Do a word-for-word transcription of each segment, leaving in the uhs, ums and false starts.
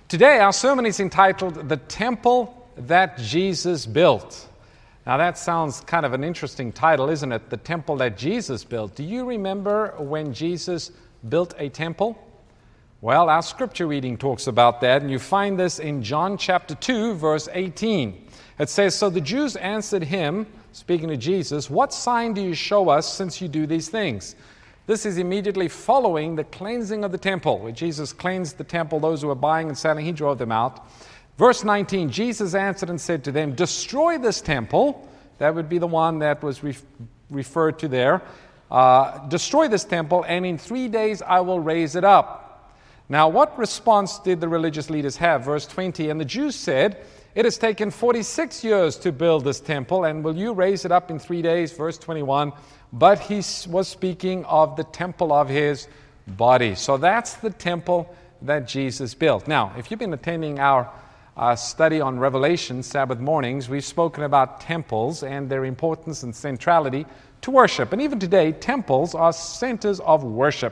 Today, our sermon is entitled, The Temple That Jesus Built. Now, that sounds kind of an interesting title, isn't it? The Temple That Jesus Built. Do you remember when Jesus built a temple? Well, our scripture reading talks about that, and you find this in John chapter two, verse eighteen. It says, So the Jews answered him, speaking to Jesus, What sign do you show us since you do these things? This is immediately following the cleansing of the temple, where Jesus cleansed the temple. Those who were buying and selling, he drove them out. Verse nineteen, Jesus answered and said to them, Destroy this temple. That would be the one that was re- referred to there. Uh, Destroy this temple, and in three days I will raise it up. Now, what response did the religious leaders have? Verse twenty, and the Jews said, It has taken forty-six years to build this temple, and will you raise it up in three days? Verse twenty-one, but he was speaking of the temple of his body. So that's the temple that Jesus built. Now, if you've been attending our uh, study on Revelation, Sabbath mornings, we've spoken about temples and their importance and centrality to worship. And even today, temples are centers of worship.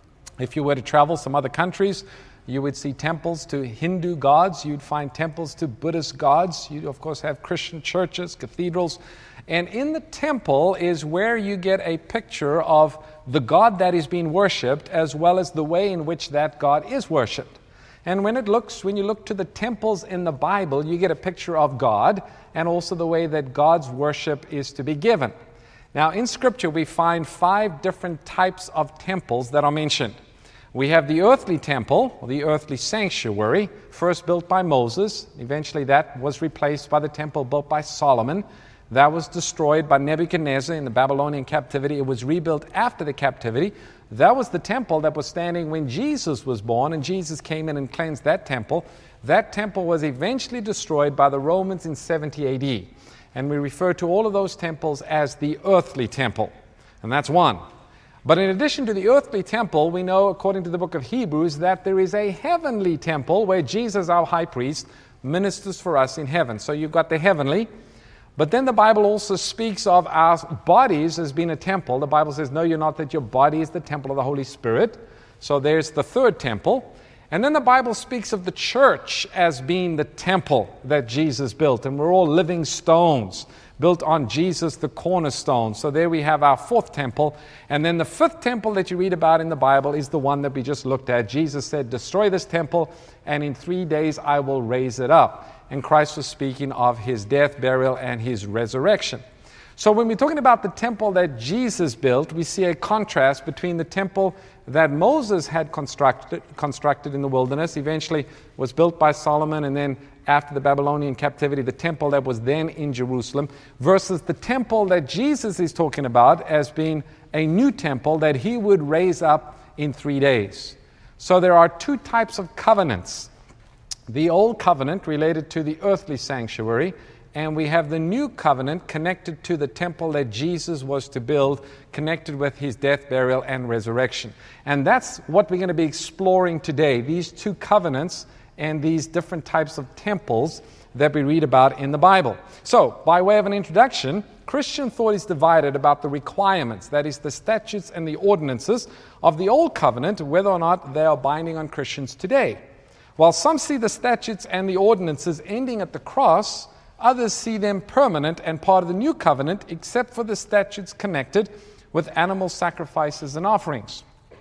If you were to travel some other countries, you would see temples to Hindu gods. You'd find temples to Buddhist gods. You'd, of course, have Christian churches, cathedrals. And in the temple is where you get a picture of the God that is being worshipped, as well as the way in which that God is worshipped. And when it looks, when you look to the temples in the Bible, you get a picture of God and also the way that God's worship is to be given. Now, in Scripture, we find five different types of temples that are mentioned. We have the earthly temple, or the earthly sanctuary, first built by Moses. Eventually that was replaced by the temple built by Solomon. That was destroyed by Nebuchadnezzar in the Babylonian captivity. It was rebuilt after the captivity. That was the temple that was standing when Jesus was born, and Jesus came in and cleansed that temple. That temple was eventually destroyed by the Romans in seventy A D. And we refer to all of those temples as the earthly temple. And that's one. But in addition to the earthly temple, we know, according to the book of Hebrews, that there is a heavenly temple where Jesus, our high priest, ministers for us in heaven. So you've got the heavenly. But then the Bible also speaks of our bodies as being a temple. The Bible says, no, you're not, that your body is the temple of the Holy Spirit. So there's the third temple. And then the Bible speaks of the church as being the temple that Jesus built. And we're all living stones built on Jesus, the cornerstone. So there we have our fourth temple. And then the fifth temple that you read about in the Bible is the one that we just looked at. Jesus said, destroy this temple, and in three days I will raise it up. And Christ was speaking of his death, burial, and his resurrection. So when we're talking about the temple that Jesus built, we see a contrast between the temple that Moses had constructed, constructed in the wilderness, eventually was built by Solomon, and then after the Babylonian captivity, the temple that was then in Jerusalem, versus the temple that Jesus is talking about as being a new temple that he would raise up in three days. So there are two types of covenants. The old covenant related to the earthly sanctuary, and we have the new covenant connected to the temple that Jesus was to build, connected with his death, burial, and resurrection. And that's what we're going to be exploring today, these two covenants and these different types of temples that we read about in the Bible. So, by way of an introduction, Christian thought is divided about the requirements, that is, the statutes and the ordinances of the old covenant, whether or not they are binding on Christians today. While some see the statutes and the ordinances ending at the cross, others see them permanent and part of the new covenant, except for the statutes connected with animal sacrifices and offerings.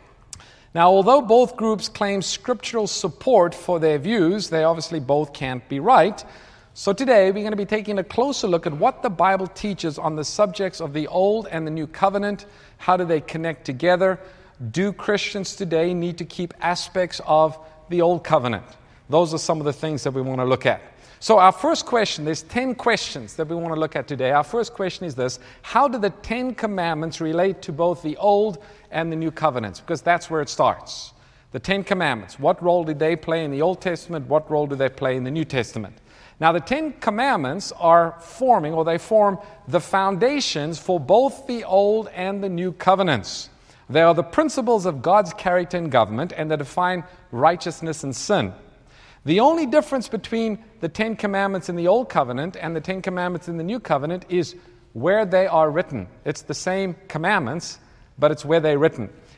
Now, although both groups claim scriptural support for their views, they obviously both can't be right. So today, we're going to be taking a closer look at what the Bible teaches on the subjects of the Old and the New Covenant. How do they connect together? Do Christians today need to keep aspects of the Old Covenant? Those are some of the things that we want to look at. So our first question, there's ten questions that we want to look at today. Our first question is this: how do the Ten Commandments relate to both the Old and the New Covenants? Because that's where it starts. The Ten Commandments. What role did they play in the Old Testament? What role do they play in the New Testament? Now, the Ten Commandments are forming, or they form the foundations for both the Old and the New Covenants. They are the principles of God's character and government, and they define righteousness and sin. The only difference between the Ten Commandments in the Old Covenant and the Ten Commandments in the New Covenant is where they are written. It's the same commandments, but it's where they're written.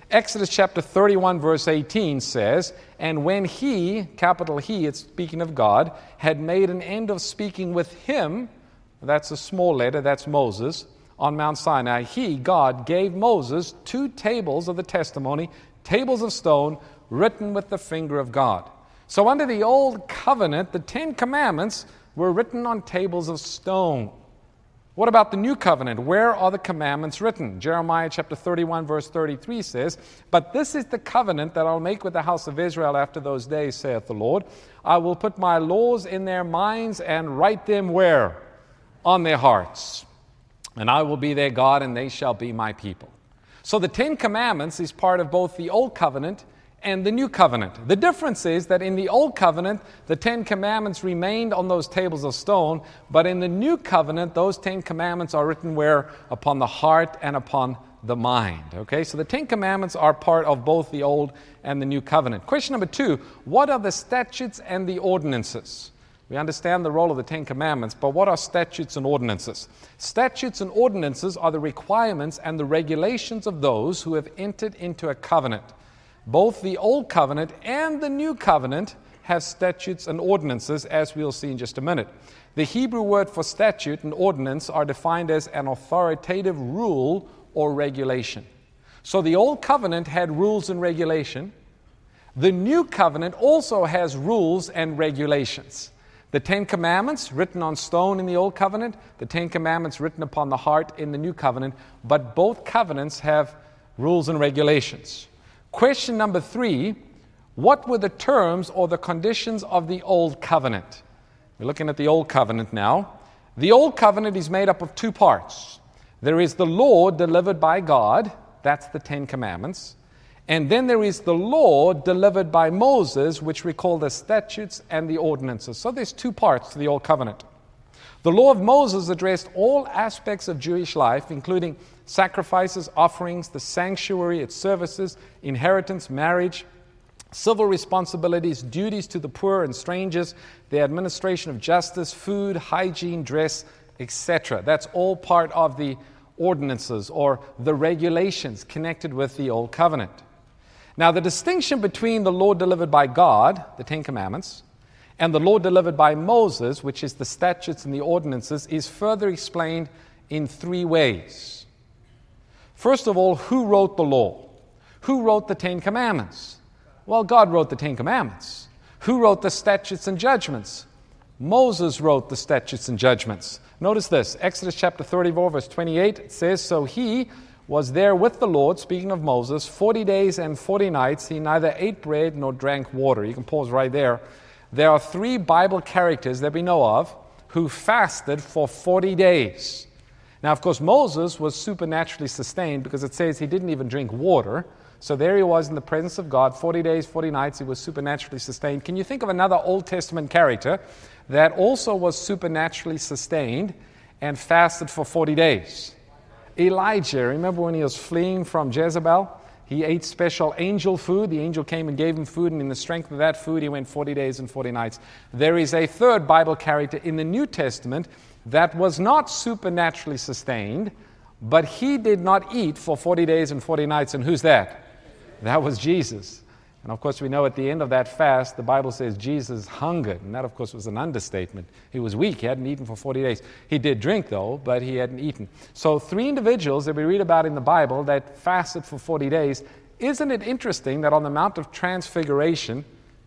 Exodus chapter thirty-one, verse eighteen says, "And when he," capital He, it's speaking of God, "had made an end of speaking with him," that's a small letter, that's Moses, "on Mount Sinai, he," God, "gave Moses two tables of the testimony, tables of stone, written with the finger of God." So under the old covenant, the Ten Commandments were written on tables of stone. What about the new covenant? Where are the commandments written? Jeremiah chapter thirty-one, verse thirty-three says, "But this is the covenant that I'll make with the house of Israel after those days, saith the Lord. I will put my laws in their minds and write them" where? "On their hearts. And I will be their God, and they shall be my people." So the Ten Commandments is part of both the Old Covenant and the New Covenant. The difference is that in the Old Covenant, the Ten Commandments remained on those tables of stone, but in the New Covenant, those Ten Commandments are written where? Upon the heart and upon the mind. Okay, so the Ten Commandments are part of both the Old and the New Covenant. Question number two, what are the statutes and the ordinances? We understand the role of the Ten Commandments, but what are statutes and ordinances? Statutes and ordinances are the requirements and the regulations of those who have entered into a covenant. Both the Old Covenant and the New Covenant have statutes and ordinances, as we'll see in just a minute. The Hebrew word for statute and ordinance are defined as an authoritative rule or regulation. So the Old Covenant had rules and regulation. The New Covenant also has rules and regulations. The Ten Commandments written on stone in the Old Covenant, the Ten Commandments written upon the heart in the New Covenant, but both covenants have rules and regulations. Question number three, what were the terms or the conditions of the Old Covenant? We're looking at the Old Covenant now. The Old Covenant is made up of two parts. There is the law delivered by God, that's the Ten Commandments, and then there is the law delivered by Moses, which we call the statutes and the ordinances. So there's two parts to the Old Covenant. The law of Moses addressed all aspects of Jewish life, including sacrifices, offerings, the sanctuary, its services, inheritance, marriage, civil responsibilities, duties to the poor and strangers, the administration of justice, food, hygiene, dress, et cetera. That's all part of the ordinances or the regulations connected with the Old Covenant. Now, the distinction between the law delivered by God, the Ten Commandments, and the law delivered by Moses, which is the statutes and the ordinances, is further explained in three ways. First of all, who wrote the law? Who wrote the Ten Commandments? Well, God wrote the Ten Commandments. Who wrote the statutes and judgments? Moses wrote the statutes and judgments. Notice this, Exodus chapter thirty-four, verse twenty-eight, it says, "So he was there with the Lord," speaking of Moses, "forty days and forty nights. He neither ate bread nor drank water." You can pause right there. There are three Bible characters that we know of who fasted for forty days. Now, of course, Moses was supernaturally sustained because it says he didn't even drink water. So there he was in the presence of God, forty days, forty nights, he was supernaturally sustained. Can you think of another Old Testament character that also was supernaturally sustained and fasted for forty days? Elijah. Remember when he was fleeing from Jezebel? He ate special angel food. The angel came and gave him food, and in the strength of that food, he went forty days and forty nights. There is a third Bible character in the New Testament that was not supernaturally sustained, but he did not eat for forty days and forty nights. And who's that? That was Jesus. And of course, we know at the end of that fast, the Bible says Jesus hungered. And that, of course, was an understatement. He was weak. He hadn't eaten for forty days. He did drink, though, but he hadn't eaten. So three individuals that we read about in the Bible that fasted for forty days. Isn't it interesting that on the Mount of Transfiguration,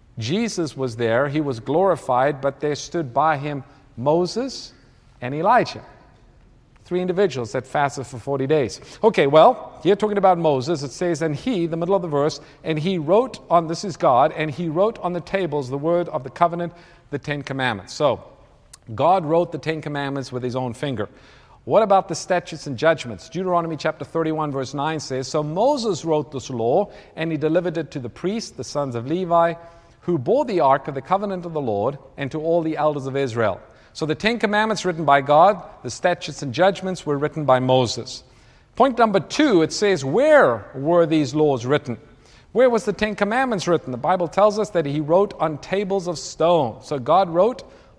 Jesus was there. He was glorified, but there stood by him Moses and Elijah. Three individuals that fasted for forty days. Okay, well, here talking about Moses, it says, "And he," the middle of the verse, "and he wrote on," this is God, "and he wrote on the tables the word of the covenant, the Ten Commandments." So, God wrote the Ten Commandments with his own finger. What about the statutes and judgments? Deuteronomy chapter thirty-one, verse nine says, "So Moses wrote this law, and he delivered it to the priests, the sons of Levi, who bore the ark of the covenant of the Lord, and to all the elders of Israel." So the Ten Commandments written by God, the statutes and judgments were written by Moses. Point number two, it says, where were these laws written? Where was the Ten Commandments written? The Bible tells us that he wrote on tables of stone. So God wrote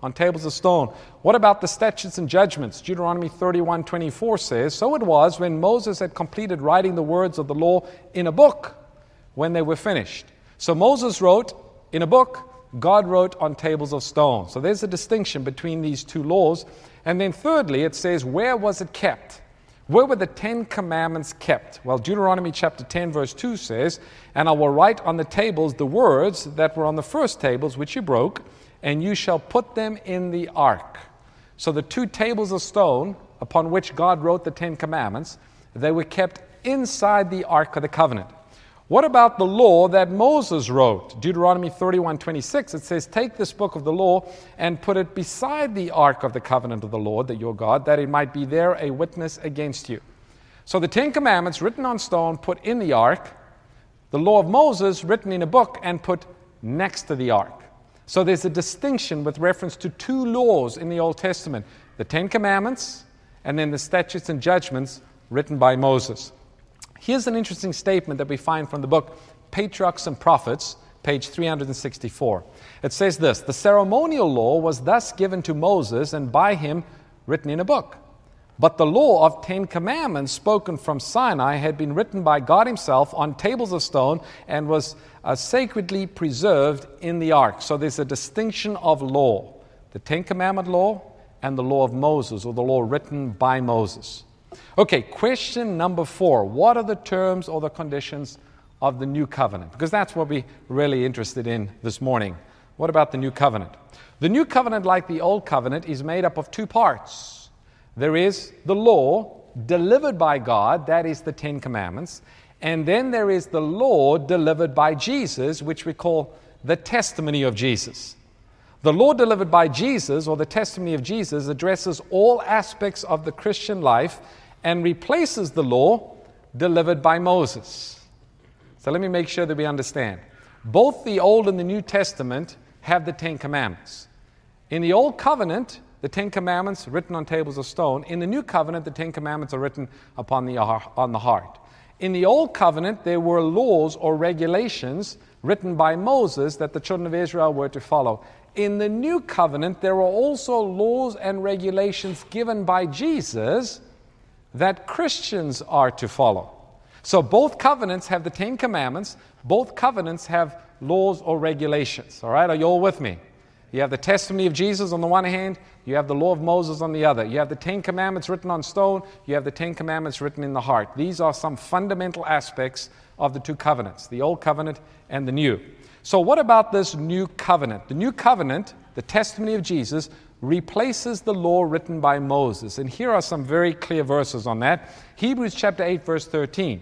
on tables of stone. What about the statutes and judgments? Deuteronomy thirty-one twenty-four says, "So it was when Moses had completed writing the words of the law in a book when they were finished." So Moses wrote in a book, God wrote on tables of stone. So there's a distinction between these two laws. And then thirdly, it says, where was it kept? Where were the Ten Commandments kept? Well, Deuteronomy chapter ten, verse two says, "And I will write on the tables the words that were on the first tables which you broke, and you shall put them in the ark." So the two tables of stone upon which God wrote the Ten Commandments, they were kept inside the ark of the covenant. What about the law that Moses wrote? Deuteronomy thirty-one twenty-six, it says, "Take this book of the law and put it beside the ark of the covenant of the Lord, that your God, that it might be there a witness against you." So the Ten Commandments written on stone, put in the ark. The law of Moses written in a book and put next to the ark. So there's a distinction with reference to two laws in the Old Testament, the Ten Commandments and then the statutes and judgments written by Moses. Here's an interesting statement that we find from the book Patriarchs and Prophets, page three hundred sixty-four. It says this: "The ceremonial law was thus given to Moses and by him written in a book. But the law of Ten Commandments spoken from Sinai had been written by God himself on tables of stone and was uh, sacredly preserved in the ark." So there's a distinction of law, the Ten Commandment law and the law of Moses, or the law written by Moses. Okay, question number four. What are the terms or the conditions of the new covenant? Because that's what we're really interested in this morning. What about the new covenant? The new covenant, like the old covenant, is made up of two parts. There is the law delivered by God, that is the Ten Commandments, and then there is the law delivered by Jesus, which we call the testimony of Jesus. The law delivered by Jesus, or the testimony of Jesus, addresses all aspects of the Christian life and replaces the law delivered by Moses. So let me make sure that we understand. Both the Old and the New Testament have the Ten Commandments. In the Old Covenant, the Ten Commandments written on tables of stone. In the New Covenant, the Ten Commandments are written upon the, on the heart. In the Old Covenant, there were laws or regulations written by Moses that the children of Israel were to follow. In the New Covenant, there are also laws and regulations given by Jesus that Christians are to follow. So both covenants have the Ten Commandments. Both covenants have laws or regulations. All right, are you all with me? You have the testimony of Jesus on the one hand. You have the law of Moses on the other. You have the Ten Commandments written on stone. You have the Ten Commandments written in the heart. These are some fundamental aspects of the two covenants, the Old Covenant and the New. So what about this new covenant? The new covenant, the testimony of Jesus, replaces the law written by Moses. And here are some very clear verses on that. Hebrews chapter eight, verse thirteen.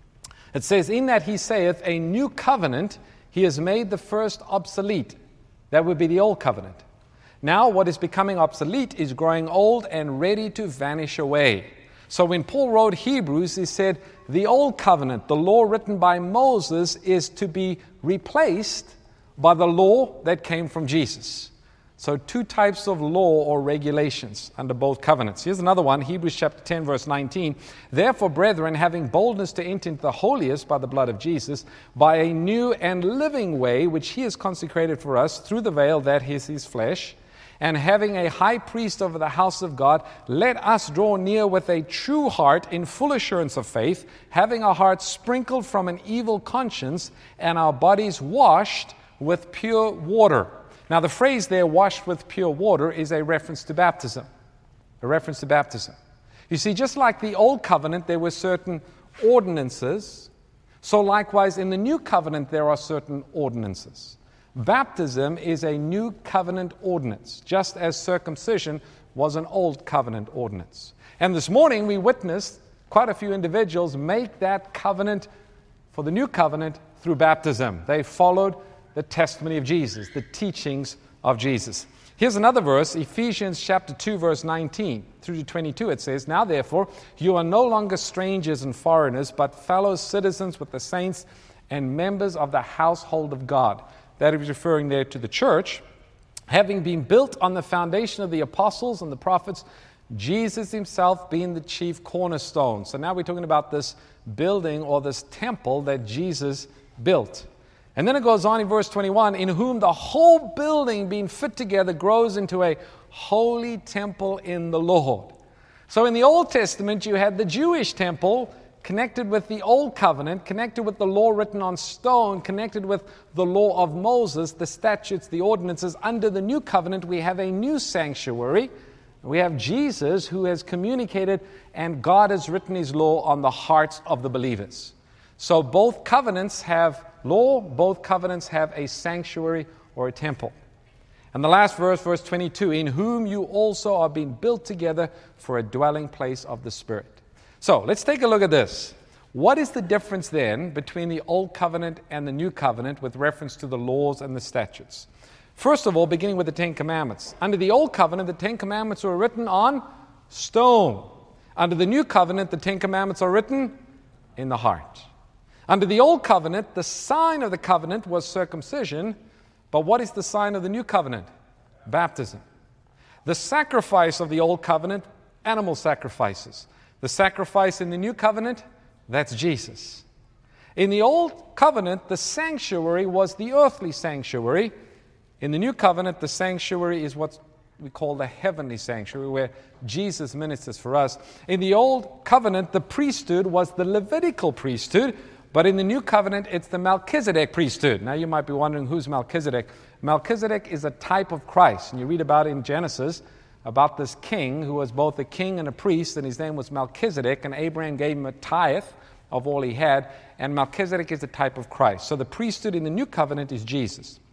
It says, "In that he saith, a new covenant, he has made the first obsolete." That would be the old covenant. Now what is becoming obsolete is growing old and ready to vanish away. So when Paul wrote Hebrews, he said, the old covenant, the law written by Moses, is to be replaced by the law that came from Jesus. So two types of law or regulations under both covenants. Here's another one, Hebrews chapter ten, verse nineteen. "Therefore, brethren, having boldness to enter into the holiest by the blood of Jesus, by a new and living way, which he has consecrated for us through the veil that is his flesh, and having a high priest over the house of God, let us draw near with a true heart in full assurance of faith, having our hearts sprinkled from an evil conscience and our bodies washed with pure water." Now the phrase there, "washed with pure water," is a reference to baptism. A reference to baptism. You see, just like the old covenant, there were certain ordinances. So likewise, in the new covenant, there are certain ordinances. Baptism is a new covenant ordinance, just as circumcision was an old covenant ordinance. And this morning we witnessed quite a few individuals make that covenant for the new covenant through baptism. They followed the testimony of Jesus, the teachings of Jesus. Here's another verse, Ephesians chapter two, verse nineteen through to twenty-two. It says, "Now therefore, you are no longer strangers and foreigners, but fellow citizens with the saints and members of the household of God." That is referring there to the church, having been built on the foundation of the apostles and the prophets, Jesus himself being the chief cornerstone. So now we're talking about this building or this temple that Jesus built. And then it goes on in verse twenty-one, in whom the whole building being fit together grows into a holy temple in the Lord. So in the Old Testament, you had the Jewish temple connected with the Old Covenant, connected with the law written on stone, connected with the law of Moses, the statutes, the ordinances. Under the New Covenant, we have a new sanctuary. We have Jesus who has communicated, and God has written His law on the hearts of the believers. So both covenants have law, both covenants have a sanctuary or a temple. And the last verse, verse twenty-two, in whom you also are being built together for a dwelling place of the Spirit. So let's take a look at this. What is the difference then between the Old Covenant and the New Covenant with reference to the laws and the statutes? First of all, beginning with the Ten Commandments. Under the Old Covenant, the Ten Commandments were written on stone. Under the New Covenant, the Ten Commandments are written in the heart. Under the Old Covenant, the sign of the covenant was circumcision. But what is the sign of the New Covenant? Baptism. The sacrifice of the Old Covenant, animal sacrifices. The sacrifice in the New Covenant, that's Jesus. In the Old Covenant, the sanctuary was the earthly sanctuary. In the New Covenant, the sanctuary is what we call the heavenly sanctuary, where Jesus ministers for us. In the Old Covenant, the priesthood was the Levitical priesthood. But in the New Covenant, it's the Melchizedek priesthood. Now you might be wondering, who's Melchizedek? Melchizedek is a type of Christ. And you read about it in Genesis, about this king who was both a king and a priest, and his name was Melchizedek, and Abraham gave him a tithe of all he had, and Melchizedek is a type of Christ. So the priesthood in the New Covenant is Jesus.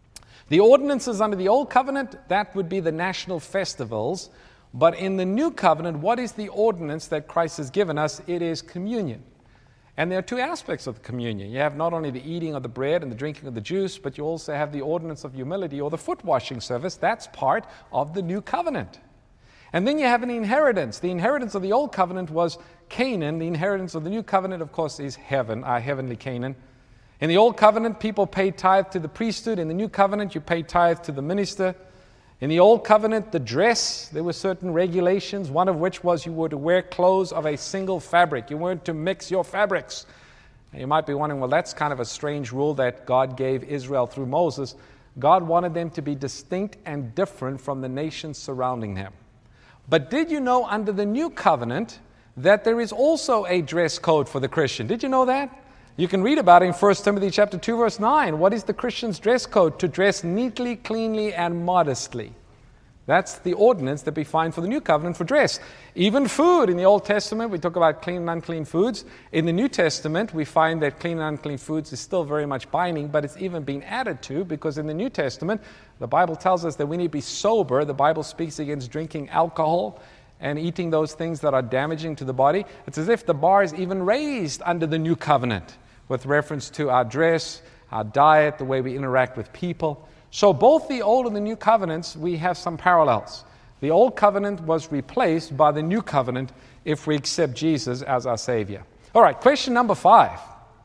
The ordinances under the Old Covenant, that would be the national festivals. But in the New Covenant, what is the ordinance that Christ has given us? It is communion. And there are two aspects of the communion. You have not only the eating of the bread and the drinking of the juice, but you also have the ordinance of humility or the foot washing service. That's part of the New Covenant. And then you have an inheritance. The inheritance of the Old Covenant was Canaan. The inheritance of the New Covenant, of course, is heaven, our heavenly Canaan. In the Old Covenant, people paid tithe to the priesthood. In the New Covenant, you pay tithe to the minister. In the Old Covenant, the dress, there were certain regulations, one of which was you were to wear clothes of a single fabric. You weren't to mix your fabrics. And you might be wondering, well, that's kind of a strange rule that God gave Israel through Moses. God wanted them to be distinct and different from the nations surrounding them. But did you know under the New Covenant that there is also a dress code for the Christian? Did you know that? You can read about it in First Timothy chapter two, verse nine. What is the Christian's dress code? To dress neatly, cleanly, and modestly. That's the ordinance that we find for the New Covenant for dress. Even food. In the Old Testament, we talk about clean and unclean foods. In the New Testament, we find that clean and unclean foods is still very much binding, but it's even been added to, because in the New Testament, the Bible tells us that we need to be sober. The Bible speaks against drinking alcohol and eating those things that are damaging to the body. It's as if the bar is even raised under the New Covenant with reference to our dress, our diet, the way we interact with people. So both the Old and the New Covenants, we have some parallels. The Old Covenant was replaced by the New Covenant if we accept Jesus as our Savior. All right, question number five.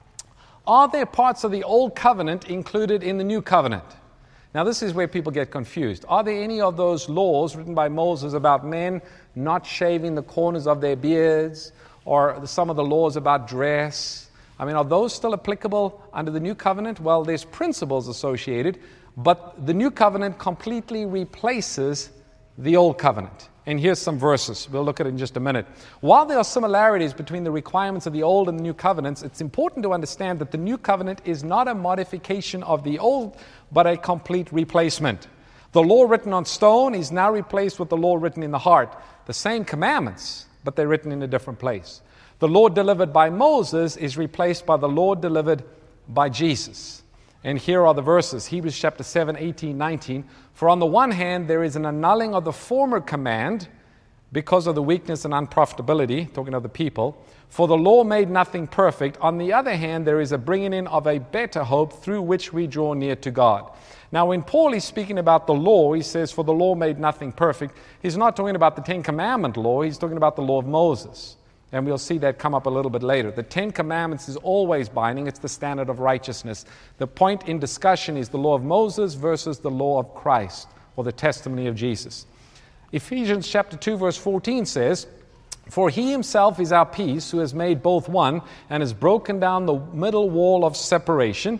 Are there parts of the Old Covenant included in the New Covenant? Now, this is where people get confused. Are there any of those laws written by Moses about men not shaving the corners of their beards, or some of the laws about dress? I mean, are those still applicable under the New Covenant? Well, there's principles associated, but the New Covenant completely replaces the Old Covenant. And here's some verses. We'll look at it in just a minute. While there are similarities between the requirements of the Old and the New Covenants, it's important to understand that the New Covenant is not a modification of the Old, but a complete replacement. The law written on stone is now replaced with the law written in the heart. The same commandments, but they're written in a different place. The law delivered by Moses is replaced by the law delivered by Jesus. And here are the verses, Hebrews chapter seven, eighteen, nineteen. For on the one hand, there is an annulling of the former command because of the weakness and unprofitability, talking of the people. For the law made nothing perfect. On the other hand, there is a bringing in of a better hope through which we draw near to God. Now, when Paul is speaking about the law, he says, for the law made nothing perfect. He's not talking about the Ten Commandment law. He's talking about the law of Moses. And we'll see that come up a little bit later. The Ten Commandments is always binding. It's the standard of righteousness. The point in discussion is the law of Moses versus the law of Christ, or the testimony of Jesus. Ephesians chapter two, verse fourteen says, for he himself is our peace, who has made both one, and has broken down the middle wall of separation,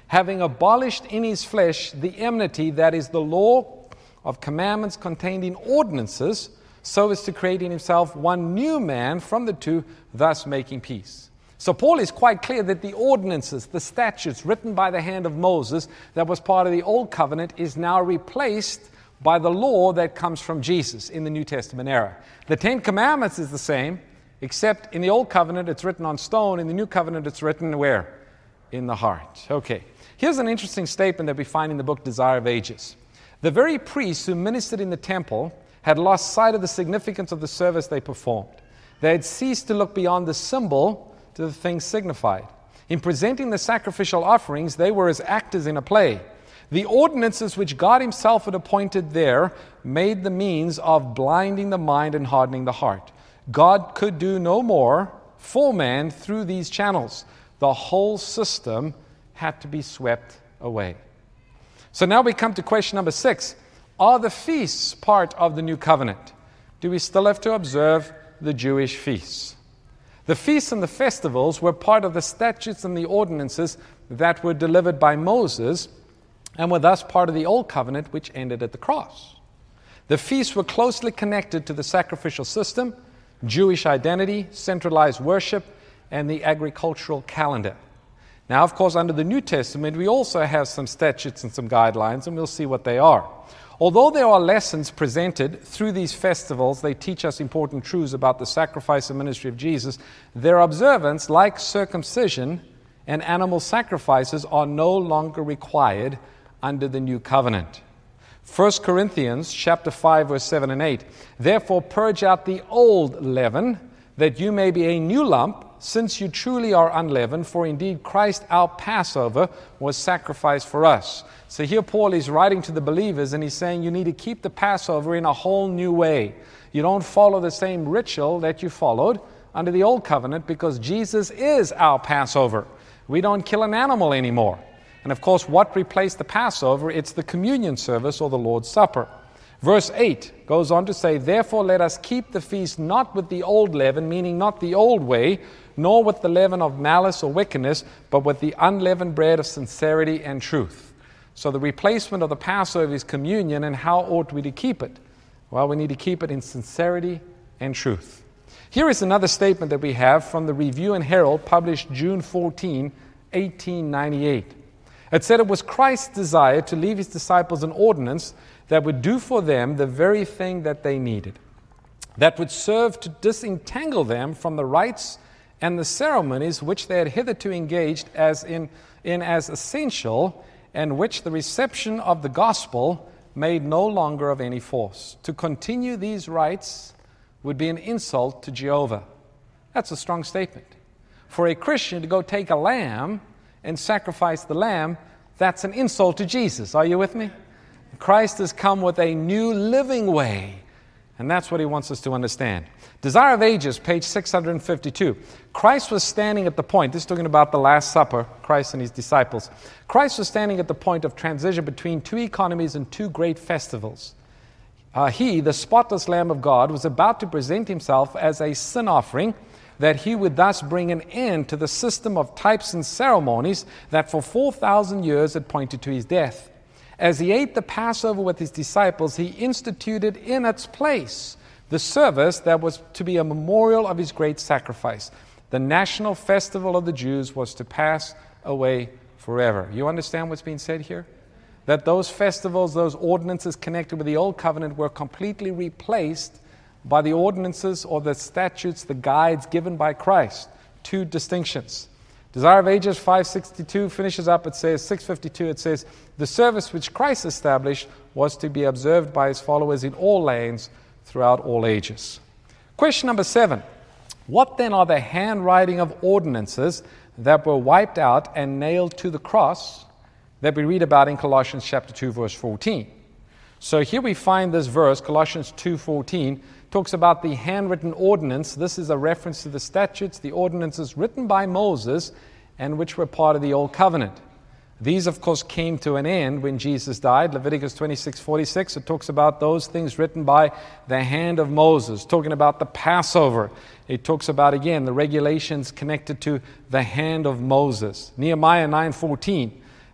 having abolished in his flesh the enmity, that is the law of commandments contained in ordinances, so as to create in himself one new man from the two, thus making peace. So Paul is quite clear that the ordinances, the statutes written by the hand of Moses that was part of the Old Covenant is now replaced by the law that comes from Jesus in the New Testament era. The Ten Commandments is the same, except in the Old Covenant it's written on stone, in the New Covenant it's written where? In the heart. Okay, here's an interesting statement that we find in the book Desire of Ages. The very priests who ministered in the temple had lost sight of the significance of the service they performed. They had ceased to look beyond the symbol to the things signified. In presenting the sacrificial offerings, they were as actors in a play. The ordinances which God himself had appointed there made the means of blinding the mind and hardening the heart. God could do no more for man through these channels. The whole system had to be swept away. So now we come to question number six. Are the feasts part of the new covenant? Do we still have to observe the Jewish feasts? The feasts and the festivals were part of the statutes and the ordinances that were delivered by Moses and were thus part of the Old Covenant, which ended at the cross. The feasts were closely connected to the sacrificial system, Jewish identity, centralized worship, and the agricultural calendar. Now, of course, under the New Testament, we also have some statutes and some guidelines, and we'll see what they are. Although there are lessons presented through these festivals, they teach us important truths about the sacrifice and ministry of Jesus, their observance, like circumcision and animal sacrifices, are no longer required under the new covenant. First Corinthians chapter five, verse seven and eight. Therefore purge out the old leaven, that you may be a new lump, since you truly are unleavened, for indeed Christ our Passover was sacrificed for us. So here Paul is writing to the believers and he's saying you need to keep the Passover in a whole new way. You don't follow the same ritual that you followed under the Old Covenant, because Jesus is our Passover. We don't kill an animal anymore. And of course, what replaced the Passover? It's the communion service or the Lord's Supper. Verse eight goes on to say, therefore let us keep the feast not with the old leaven, meaning not the old way, nor with the leaven of malice or wickedness, but with the unleavened bread of sincerity and truth. So the replacement of the Passover is communion, and how ought we to keep it? Well, we need to keep it in sincerity and truth. Here is another statement that we have from the Review and Herald, published June fourteenth, eighteen ninety-eight. It said it was Christ's desire to leave his disciples an ordinance that would do for them the very thing that they needed, that would serve to disentangle them from the rites and the ceremonies which they had hitherto engaged as in, in as essential, and which the reception of the gospel made no longer of any force. To continue these rites would be an insult to Jehovah. That's a strong statement. For a Christian to go take a lamb and sacrifice the lamb, that's an insult to Jesus. Are you with me? Christ has come with a new living way, and that's what he wants us to understand. Desire of Ages, page six hundred fifty-two. Christ was standing at the point, this is talking about the Last Supper, Christ and his disciples. Christ was standing at the point of transition between two economies and two great festivals. Uh, he, the spotless Lamb of God, was about to present himself as a sin offering, that he would thus bring an end to the system of types and ceremonies that for four thousand years had pointed to his death. As he ate the Passover with his disciples, he instituted in its place the service that was to be a memorial of his great sacrifice. The national festival of the Jews was to pass away forever. You understand what's being said here? That those festivals, those ordinances connected with the Old Covenant were completely replaced by the ordinances or the statutes, the guides given by Christ. Two distinctions. Desire of Ages five sixty-two finishes up, it says, six fifty-two, it says, the service which Christ established was to be observed by his followers in all lands throughout all ages. Question number seven. What then are the handwriting of ordinances that were wiped out and nailed to the cross that we read about in Colossians chapter two, verse fourteen? So here we find this verse, Colossians two fourteen, talks about the handwritten ordinance. This is a reference to the statutes, the ordinances written by Moses and which were part of the Old Covenant. These, of course, came to an end when Jesus died. Leviticus twenty-six forty-six, it talks about those things written by the hand of Moses, talking about the Passover. It talks about, again, the regulations connected to the hand of Moses. Nehemiah nine fourteen,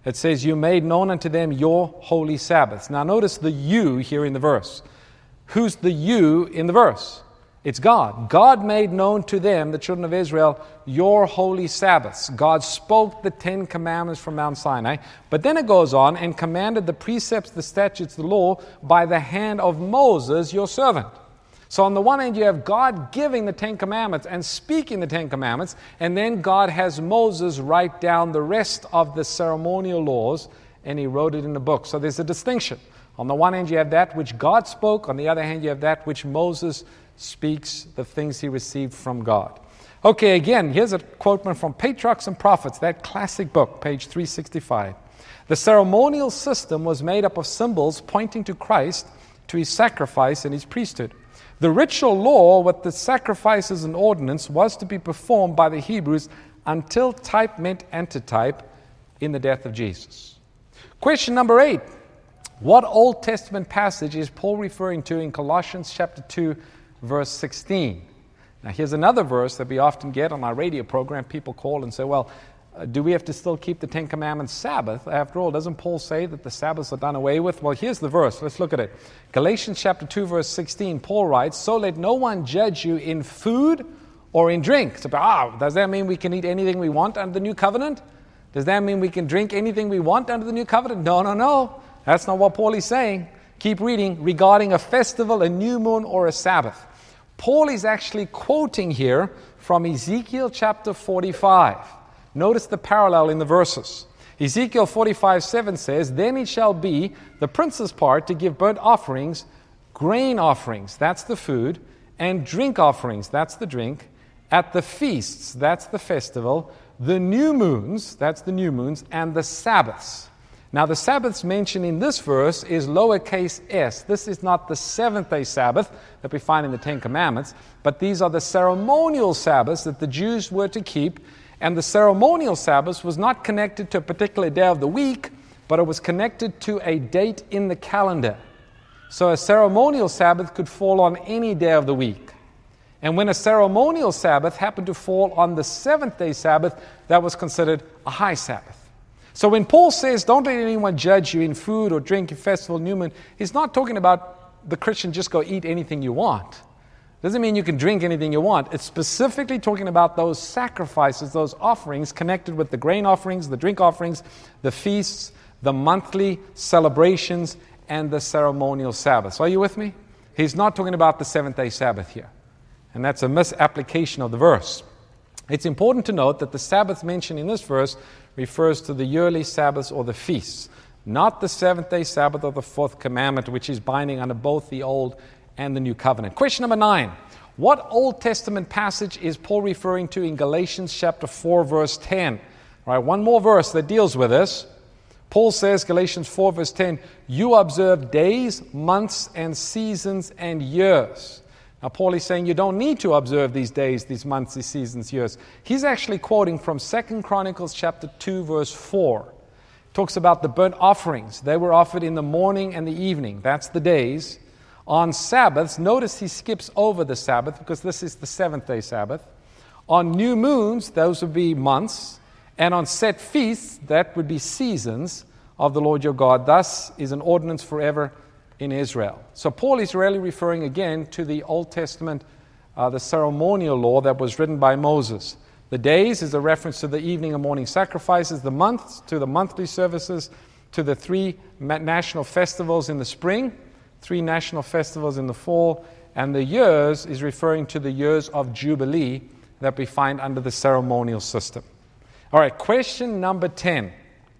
It says, you made known unto them your holy Sabbaths. Now notice the you here in the verse. Who's the you in the verse? It's God. God made known to them, the children of Israel, your holy Sabbaths. God spoke the Ten Commandments from Mount Sinai. But then it goes on and commanded the precepts, the statutes, the law by the hand of Moses, your servant. So on the one hand, you have God giving the Ten Commandments and speaking the Ten Commandments, and then God has Moses write down the rest of the ceremonial laws, and he wrote it in the book. So there's a distinction. On the one hand, you have that which God spoke. On the other hand, you have that which Moses speaks, the things he received from God. Okay, again, here's a quote from Patriarchs and Prophets, that classic book, page three sixty-five. The ceremonial system was made up of symbols pointing to Christ, to his sacrifice and his priesthood. The ritual law with the sacrifices and ordinance was to be performed by the Hebrews until type met antitype in the death of Jesus. Question number eight. What Old Testament passage is Paul referring to in Colossians chapter two, verse sixteen? Now here's another verse that we often get on our radio program. People call and say, well, uh, do we have to still keep the Ten Commandments Sabbath? After all, doesn't Paul say that the Sabbaths are done away with? Well, here's the verse. Let's look at it. Galatians chapter two, verse sixteen, Paul writes, so let no one judge you in food or in drink. So, ah, does that mean we can eat anything we want under the new covenant? Does that mean we can drink anything we want under the new covenant? No, no, no. That's not what Paul is saying. Keep reading. Regarding a festival, a new moon, or a Sabbath. Paul is actually quoting here from Ezekiel chapter forty-five. Notice the parallel in the verses. Ezekiel forty-five seven says, then it shall be the prince's part to give burnt offerings, grain offerings, that's the food, and drink offerings, that's the drink, at the feasts, that's the festival, the new moons, that's the new moons, and the Sabbaths. Now the Sabbaths mentioned in this verse is lowercase s. This is not the seventh-day Sabbath that we find in the Ten Commandments, but these are the ceremonial Sabbaths that the Jews were to keep. And the ceremonial Sabbath was not connected to a particular day of the week, but it was connected to a date in the calendar. So a ceremonial Sabbath could fall on any day of the week. And when a ceremonial Sabbath happened to fall on the seventh-day Sabbath, that was considered a high Sabbath. So when Paul says, don't let anyone judge you in food or drink, in festival, new moon, he's not talking about the Christian just go eat anything you want. Doesn't mean you can drink anything you want. It's specifically talking about those sacrifices, those offerings connected with the grain offerings, the drink offerings, the feasts, the monthly celebrations, and the ceremonial Sabbaths. Are you with me? He's not talking about the seventh-day Sabbath here. And that's a misapplication of the verse. It's important to note that the Sabbath mentioned in this verse refers to the yearly Sabbaths or the feasts, not the seventh-day Sabbath or the fourth commandment, which is binding under both the Old and the New Covenant. Question number nine. What Old Testament passage is Paul referring to in Galatians chapter four, verse ten? All right, one more verse that deals with this. Paul says, Galatians four, verse ten, you observe days, months, and seasons and years. Now, Paul is saying you don't need to observe these days, these months, these seasons, years. He's actually quoting from Second Chronicles chapter two, verse four. It talks about the burnt offerings. They were offered in the morning and the evening. That's the days. On Sabbaths, notice he skips over the Sabbath because this is the seventh-day Sabbath. On new moons, those would be months. And on set feasts, that would be seasons of the Lord your God. Thus is an ordinance forever in Israel. So Paul is really referring again to the Old Testament, uh, the ceremonial law that was written by Moses. The days is a reference to the evening and morning sacrifices, the months to the monthly services, to the three national festivals in the spring, three national festivals in the fall, and the years is referring to the years of Jubilee that we find under the ceremonial system. All right, question number ten.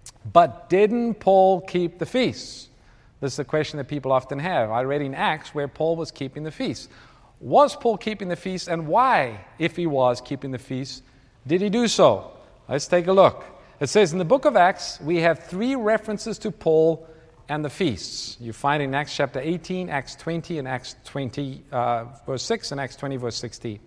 But didn't Paul keep the feasts? This is a question that people often have. I read in Acts where Paul was keeping the feast. Was Paul keeping the feast, and why, if he was keeping the feast, did he do so? Let's take a look. It says in the book of Acts, we have three references to Paul and the feasts. You find in Acts chapter eighteen, Acts twenty, and Acts twenty, uh, verse six, and Acts twenty, verse sixteen.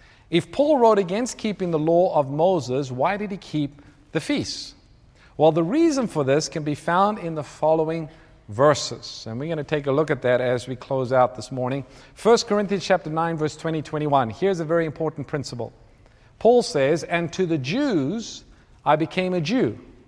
If Paul wrote against keeping the law of Moses, why did he keep the feasts? Well, the reason for this can be found in the following verses. And we're going to take a look at that as we close out this morning. First Corinthians chapter nine, verse twenty, twenty-one. Here's a very important principle. Paul says, and to the Jews I became a Jew,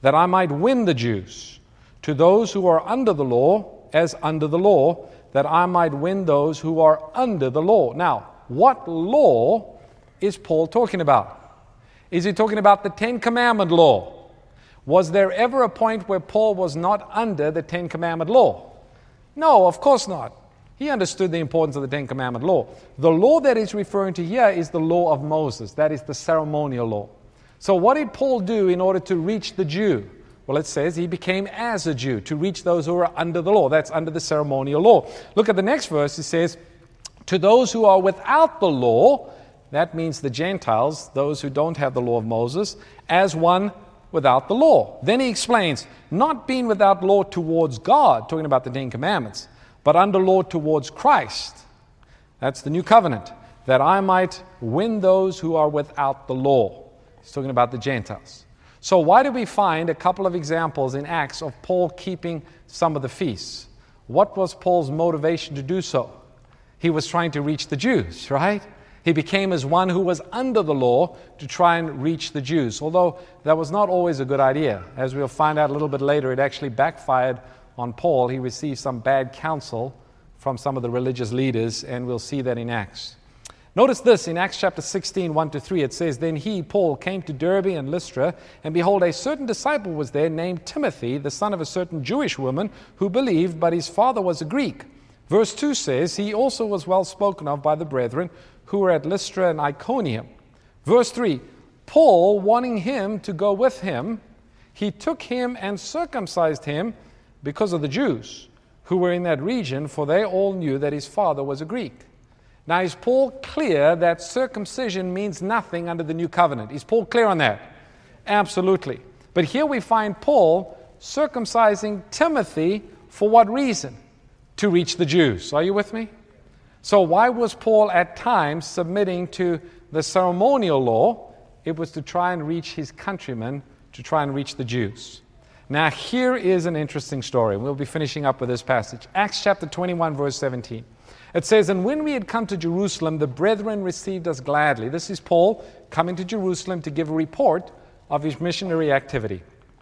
that I might win the Jews. To those who are under the law, as under the law, that I might win those who are under the law. Now, what law is Paul talking about? Is he talking about the Ten Commandment law? Was there ever a point where Paul was not under the Ten Commandment law? No, of course not. He understood the importance of the Ten Commandment law. The law that he's referring to here is the law of Moses. That is the ceremonial law. So what did Paul do in order to reach the Jew? Well, it says he became as a Jew to reach those who are under the law. That's under the ceremonial law. Look at the next verse. It says, to those who are without the law, that means the Gentiles, those who don't have the law of Moses, as one without the law. Then he explains, not being without law towards God, talking about the Ten Commandments, but under law towards Christ. That's the new covenant, that I might win those who are without the law. He's talking about the Gentiles. So why do we find a couple of examples in Acts of Paul keeping some of the feasts? What was Paul's motivation to do so? He was trying to reach the Jews, right? He became as one who was under the law to try and reach the Jews, although that was not always a good idea. As we'll find out a little bit later, it actually backfired on Paul. He received some bad counsel from some of the religious leaders, and we'll see that in Acts. Notice this in Acts chapter sixteen, one to three. It says, then he, Paul, came to Derbe and Lystra, and behold, a certain disciple was there named Timothy, the son of a certain Jewish woman who believed, but his father was a Greek. Verse two says, he also was well spoken of by the brethren who were at Lystra and Iconium. Verse three, Paul, wanting him to go with him, he took him and circumcised him because of the Jews who were in that region, for they all knew that his father was a Greek. Now, is Paul clear that circumcision means nothing under the new covenant? Is Paul clear on that? Absolutely. But here we find Paul circumcising Timothy for what reason? To reach the Jews. Are you with me? So why was Paul at times submitting to the ceremonial law? It was to try and reach his countrymen, to try and reach the Jews. Now, here is an interesting story. We'll be finishing up with this passage. Acts chapter twenty-one, verse seventeen. It says, and when we had come to Jerusalem, the brethren received us gladly. This is Paul coming to Jerusalem to give a report of his missionary activity.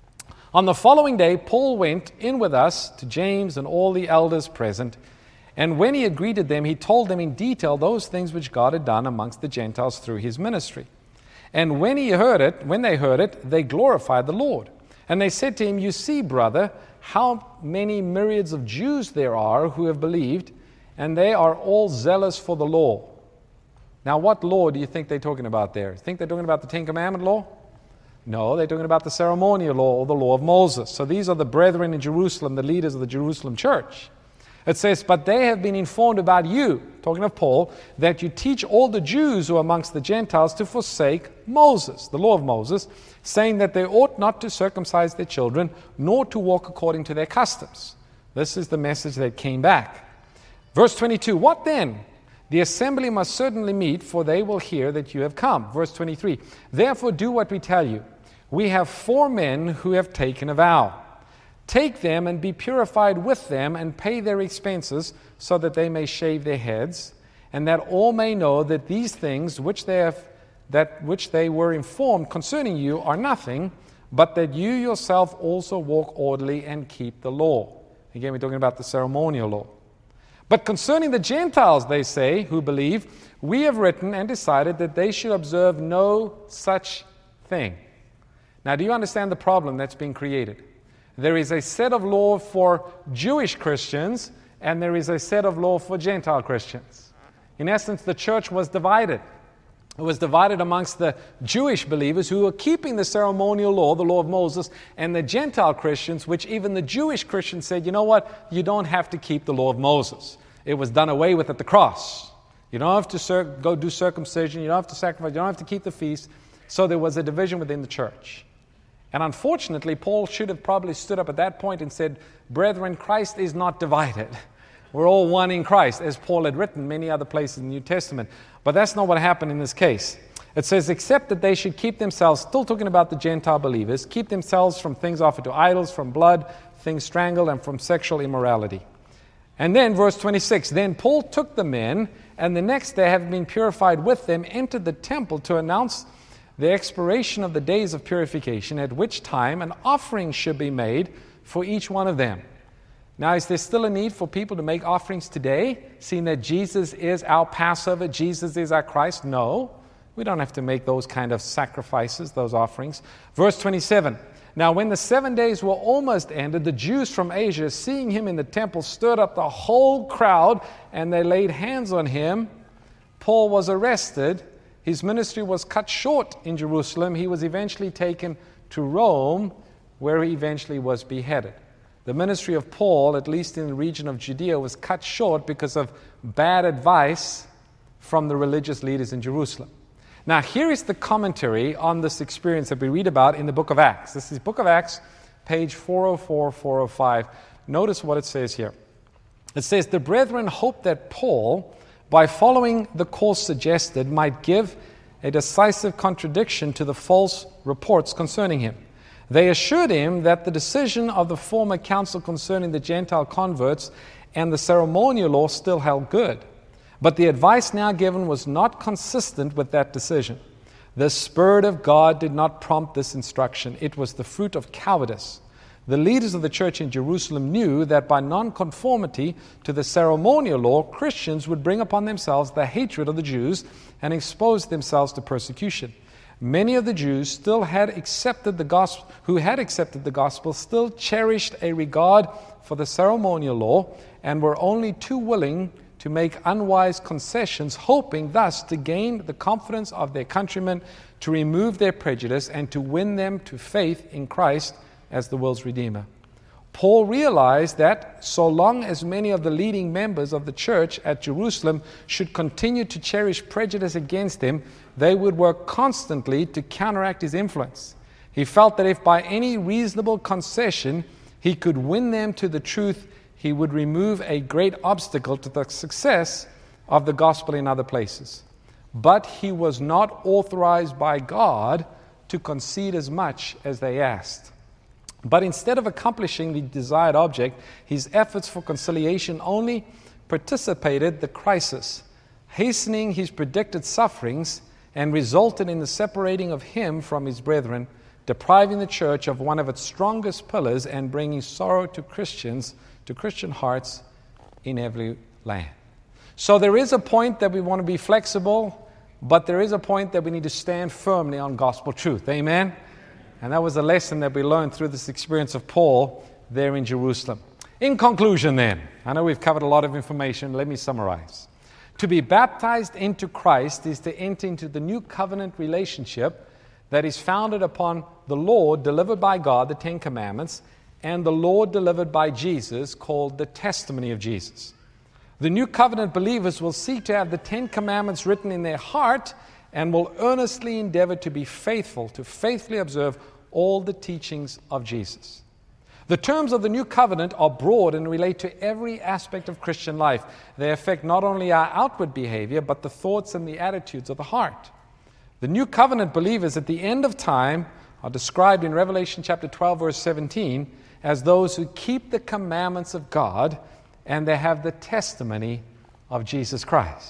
On the following day, Paul went in with us to James and all the elders present. And when he had greeted them, he told them in detail those things which God had done amongst the Gentiles through his ministry. And when he heard it, when they heard it, they glorified the Lord. And they said to him, you see, brother, how many myriads of Jews there are who have believed, and they are all zealous for the law. Now, what law do you think they're talking about there? Think they're talking about the Ten Commandment law? No, they're talking about the ceremonial law or the law of Moses. So these are the brethren in Jerusalem, the leaders of the Jerusalem church. It says, but they have been informed about you, talking of Paul, that you teach all the Jews who are amongst the Gentiles to forsake Moses, the law of Moses, saying that they ought not to circumcise their children, nor to walk according to their customs. This is the message that came back. Verse twenty-two, what then? The assembly must certainly meet, for they will hear that you have come. Verse twenty-three, therefore do what we tell you. We have four men who have taken a vow. Take them and be purified with them and pay their expenses so that they may shave their heads, and that all may know that these things which they have, that which they were informed concerning you are nothing, but that you yourself also walk orderly and keep the law. Again, we're talking about the ceremonial law. But concerning the Gentiles, they say, who believe, we have written and decided that they should observe no such thing. Now, do you understand the problem that's being created? There is a set of law for Jewish Christians, and there is a set of law for Gentile Christians. In essence, the church was divided. It was divided amongst the Jewish believers who were keeping the ceremonial law, the law of Moses, and the Gentile Christians, which even the Jewish Christians said, you know what, you don't have to keep the law of Moses. It was done away with at the cross. You don't have to cir- go do circumcision, you don't have to sacrifice, you don't have to keep the feast. So there was a division within the church. And unfortunately, Paul should have probably stood up at that point and said, brethren, Christ is not divided. We're all one in Christ, as Paul had written many other places in the New Testament. But that's not what happened in this case. It says, except that they should keep themselves, still talking about the Gentile believers, keep themselves from things offered to idols, from blood, things strangled, and from sexual immorality. And then verse twenty-six, then Paul took the men, and the next day, having been purified with them, entered the temple to announce the expiration of the days of purification, at which time an offering should be made for each one of them. Now, is there still a need for people to make offerings today, seeing that Jesus is our Passover, Jesus is our Christ? No, we don't have to make those kind of sacrifices, those offerings. Verse twenty-seven, now when the seven days were almost ended, the Jews from Asia, seeing him in the temple, stirred up the whole crowd, and they laid hands on him. Paul was arrested. His ministry was cut short in Jerusalem. He was eventually taken to Rome, where he eventually was beheaded. The ministry of Paul, at least in the region of Judea, was cut short because of bad advice from the religious leaders in Jerusalem. Now, here is the commentary on this experience that we read about in the book of Acts. This is book of Acts, page four oh four, four oh five. Notice what it says here. It says, the brethren hoped that Paul, by following the course suggested, might give a decisive contradiction to the false reports concerning him. They assured him that the decision of the former council concerning the Gentile converts and the ceremonial law still held good. But the advice now given was not consistent with that decision. The Spirit of God did not prompt this instruction. It was the fruit of cowardice. The leaders of the church in Jerusalem knew that by nonconformity to the ceremonial law, Christians would bring upon themselves the hatred of the Jews and expose themselves to persecution. Many of the Jews still had accepted the gospel, who had accepted the gospel, still cherished a regard for the ceremonial law and were only too willing to make unwise concessions, hoping thus to gain the confidence of their countrymen, to remove their prejudice, and to win them to faith in Christ as the world's Redeemer. Paul realized that so long as many of the leading members of the church at Jerusalem should continue to cherish prejudice against him, they would work constantly to counteract his influence. He felt that if by any reasonable concession he could win them to the truth, he would remove a great obstacle to the success of the gospel in other places. But he was not authorized by God to concede as much as they asked. But instead of accomplishing the desired object, his efforts for conciliation only precipitated the crisis, hastening his predicted sufferings, and resulted in the separating of him from his brethren, depriving the church of one of its strongest pillars and bringing sorrow to Christians, to Christian hearts in every land. So there is a point that we want to be flexible, but there is a point that we need to stand firmly on gospel truth. Amen? And that was a lesson that we learned through this experience of Paul there in Jerusalem. In conclusion then, I know we've covered a lot of information. Let me summarize. To be baptized into Christ is to enter into the new covenant relationship that is founded upon the law delivered by God, the Ten Commandments, and the law delivered by Jesus called the testimony of Jesus. The new covenant believers will seek to have the Ten Commandments written in their heart and will earnestly endeavor to be faithful, to faithfully observe all the teachings of Jesus. The terms of the new covenant are broad and relate to every aspect of Christian life. They affect not only our outward behavior, but the thoughts and the attitudes of the heart. The new covenant believers at the end of time are described in Revelation chapter twelve, verse seventeen, as those who keep the commandments of God and they have the testimony of Jesus Christ.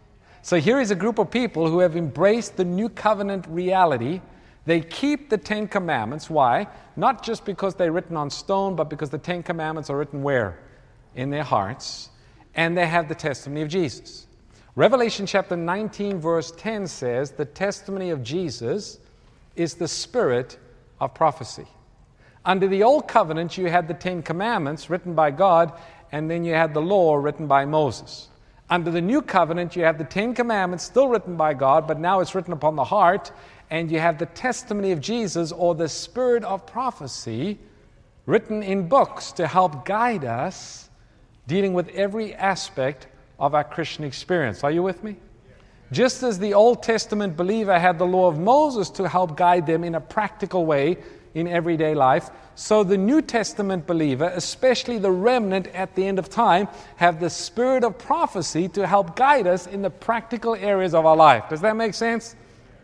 So here is a group of people who have embraced the new covenant reality. They keep the Ten Commandments. Why? Not just because they're written on stone, but because the Ten Commandments are written where? In their hearts. And they have the testimony of Jesus. Revelation chapter nineteen, verse ten says, the testimony of Jesus is the spirit of prophecy. Under the old covenant, you had the Ten Commandments written by God, and then you had the law written by Moses. Under the new covenant, you have the Ten Commandments still written by God, but now it's written upon the heart, and you have the testimony of Jesus, or the spirit of prophecy, written in books to help guide us dealing with every aspect of our Christian experience. Are you with me? Just as the Old Testament believer had the law of Moses to help guide them in a practical way in everyday life, so the New Testament believer, especially the remnant at the end of time, have the spirit of prophecy to help guide us in the practical areas of our life. Does that make sense?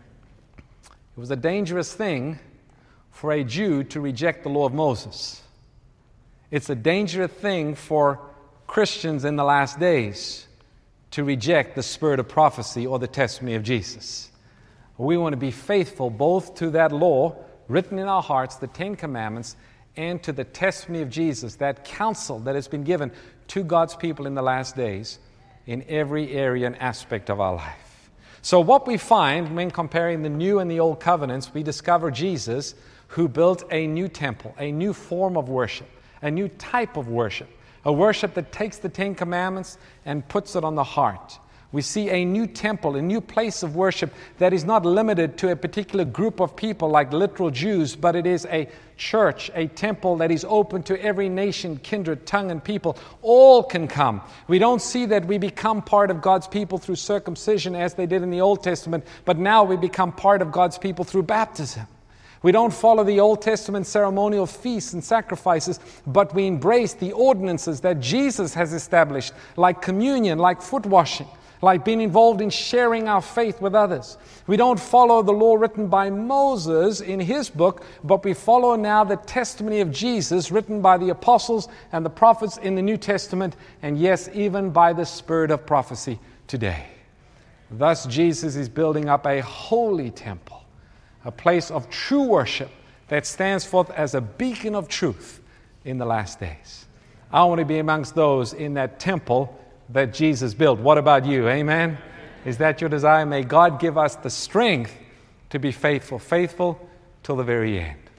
It was a dangerous thing for a Jew to reject the law of Moses. It's a dangerous thing for Christians in the last days to reject the spirit of prophecy or the testimony of Jesus. We want to be faithful both to that law written in our hearts, the Ten Commandments, and to the testimony of Jesus, that counsel that has been given to God's people in the last days in every area and aspect of our life. So what we find when comparing the New and the Old Covenants, we discover Jesus who built a new temple, a new form of worship, a new type of worship, a worship that takes the Ten Commandments and puts it on the heart. We see a new temple, a new place of worship that is not limited to a particular group of people like literal Jews, but it is a church, a temple that is open to every nation, kindred, tongue, and people. All can come. We don't see that we become part of God's people through circumcision as they did in the Old Testament, but now we become part of God's people through baptism. We don't follow the Old Testament ceremonial feasts and sacrifices, but we embrace the ordinances that Jesus has established, like communion, like foot washing, like being involved in sharing our faith with others. We don't follow the law written by Moses in his book, but we follow now the testimony of Jesus written by the apostles and the prophets in the New Testament, and yes, even by the spirit of prophecy today. Thus, Jesus is building up a holy temple, a place of true worship that stands forth as a beacon of truth in the last days. I want to be amongst those in that temple that Jesus built. What about you? Amen? Is that your desire? May God give us the strength to be faithful, faithful till the very end.